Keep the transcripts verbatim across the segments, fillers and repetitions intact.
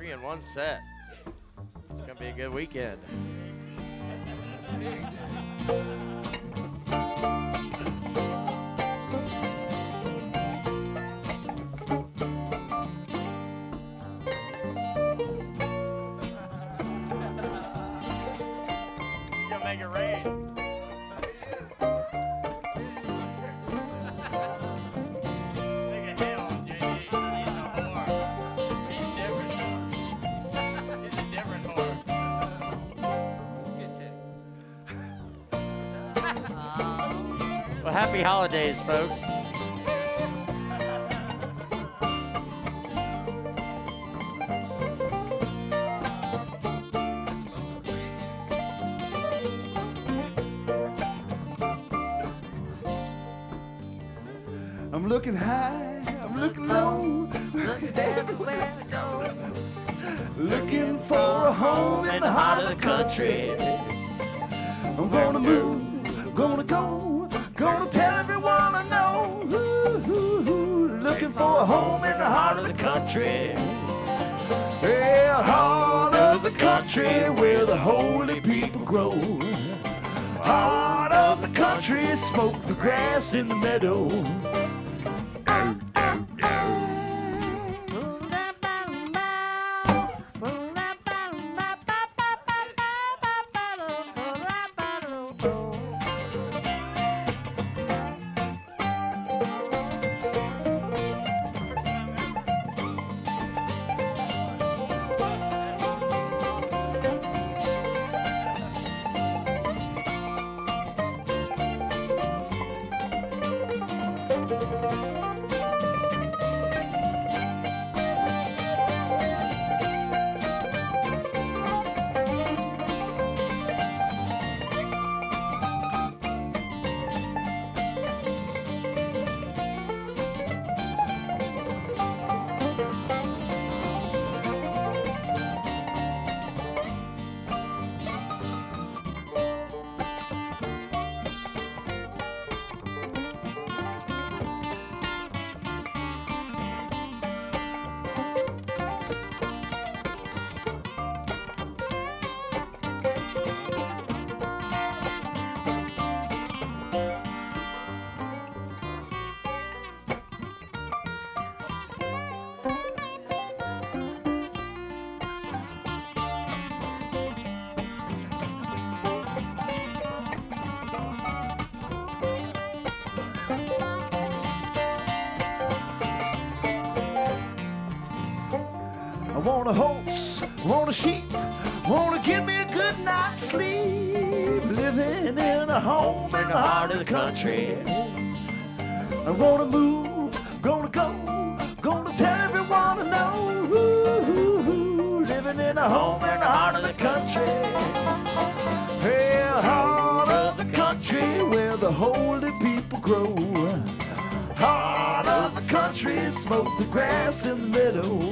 three in one set. It's gonna be a good weekend. Gonna make it rain. Well, happy holidays, folks. I'm looking high, I'm looking low, looking everywhere I go. Looking for a home in the heart of the country. I'm gonna move, gonna go, gonna tell everyone I know. Ooh, ooh, ooh. Looking for a home in the heart of the country. Yeah, heart of the country where the holy people grow. Heart of the country, smoke the grass in the meadow. I want a horse, want a sheep, want to give me a good night's sleep. Living in a home in the heart of the country. I want to move, gonna go, gonna tell everyone I know. Ooh, ooh, ooh. Living in a home in the heart of the country. Hey, heart of the country where the holy people grow. Heart of the country, smoke the grass in the meadow.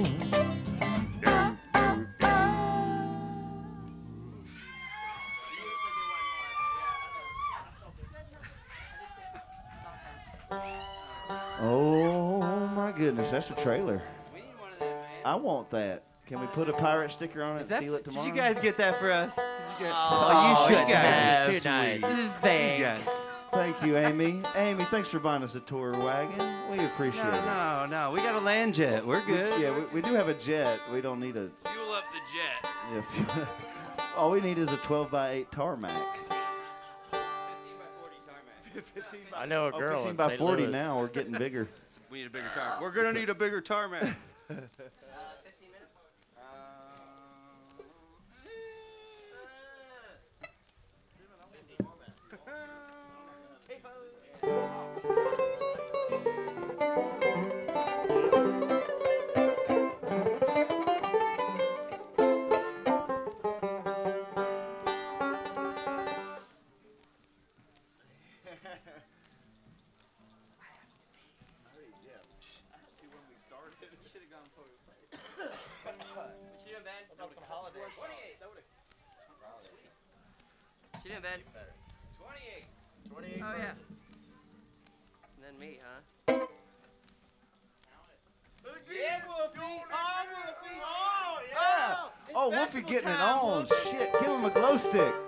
Oh my goodness, that's a trailer. We need one of them, man. I want that. Can we put a pirate sticker on it and That, steal it did tomorrow? you guys get that for us? Did you get, Oh, you should you guys. guys are are too nice. sweet. Thanks. You guys. Thank you, Amy. Amy, thanks for buying us a tour wagon. We appreciate No, it. no, no. We got a land jet. We're good. Yeah, we, we do have a jet. We don't need a. Fuel up the jet. Yeah, fuel- all we need is a twelve by eight tarmac. fifteen by forty tarmac. I know a Oh, girl fifteen in by Saint forty Louis. now. We're getting bigger. We need a bigger tarmac. We're gonna need a bigger tarmac. fifteen minutes. She didn't bed. twenty-eight. twenty-eight. Oh yeah. And then me, huh? Yeah, Wolfie. Oh, Wolfie. Oh, yeah. Oh, Wolfie getting it on. Shit, give him a glow stick.